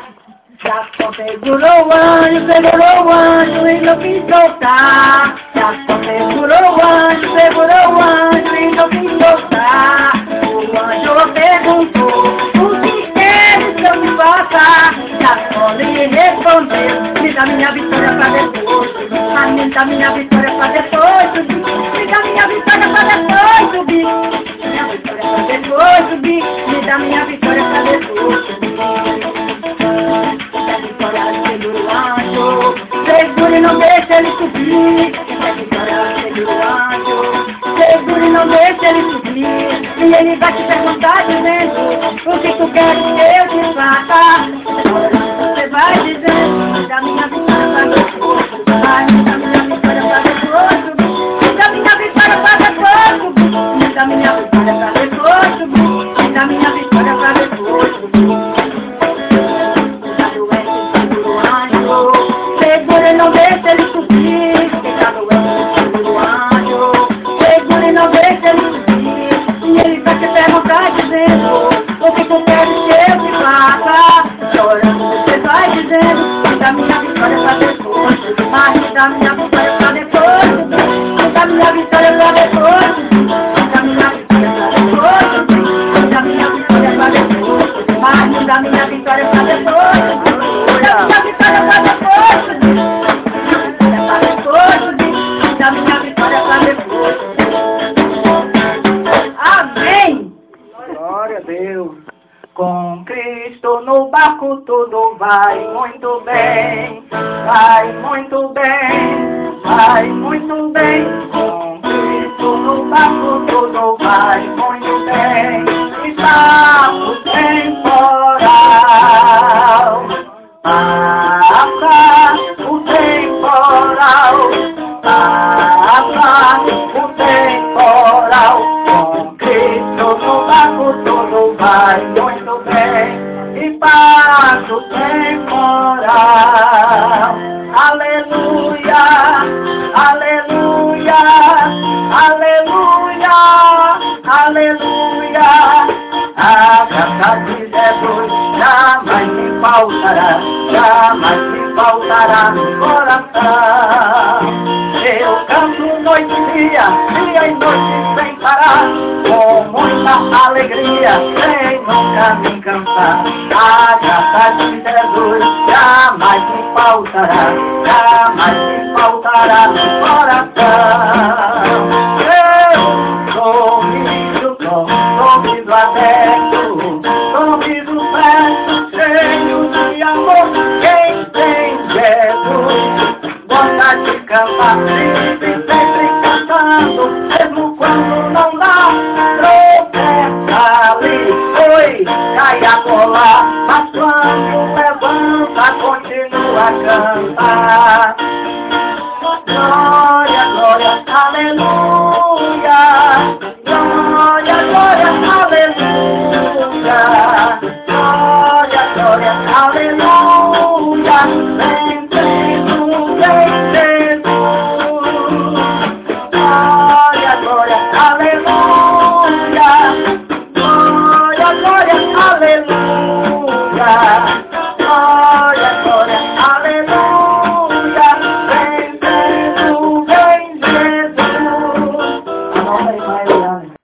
Já só segurou o anjo e não quis soltar. Já só segurou o anjo e não quis soltar. O anjo perguntou, o que queres que eu te faça? Já só lhe respondeu, me dá minha vitória pra depois. Me dá minha vitória pra depois subir. Me dá minha vitória pra depois subir. Minha vitória pra depois subir. Me dá minha vitória pra depois subir. Segure, não deixa ele subir. Segura o anjo. Segure, não deixa ele subir. E ele vai te perguntar dizendo, o que tu quer que eu te faça? Você vai dizendo, me dá minha vitória pra depois. Me dá minha vitória pra depois subir. Me dá minha vitória pra depois subir. Me dá minha vitória pra depois subir. Me dá minha vitória pra depois subir. Segure, não deixa ele subir. Fica doente, segura o anjo. Segure, não deixa ele subir. E ele vai te perguntar dizendo, o que tu queres que eu te faça? Chorando você vai dizendo, me dá minha vitória pra depois. Mas me dá minha vitória pra depois. Me dá minha vitória pra depois. Me dá minha vitória pra depois. Me dá minha vitória pra depois. Mas me dá minha vitória pra depois. Me dá minha vitória pra depois. Glória a Deus. Com Cristo no barco tudo vai muito bem. Vai muito bem. Vai muito bem. Com Cristo no barco tudo vai muito bem. Está o temporal. Passa o temporal. Passa o temporal. Com Cristo no barco tudo vai muito bem. E passa o temporal. Aleluia, aleluia, aleluia, aleluia. A graça de Jesus jamais me faltará, jamais me faltará no coração. Eu canto noite e dia e noite sem parar, com muita alegria, sem nunca me cansar. A graça de Jesus jamais me faltará, jamais me faltará no coração. Eu sorriso com sorriso aberto, sorriso perto, cheio de amor. Quem tem Jesus gosta de cantar, sempre cantando, mesmo quando não dá. Tropeça ali, oi, cai a colar, mas quando levanta, continua a cantar. Glória, glória, aleluia.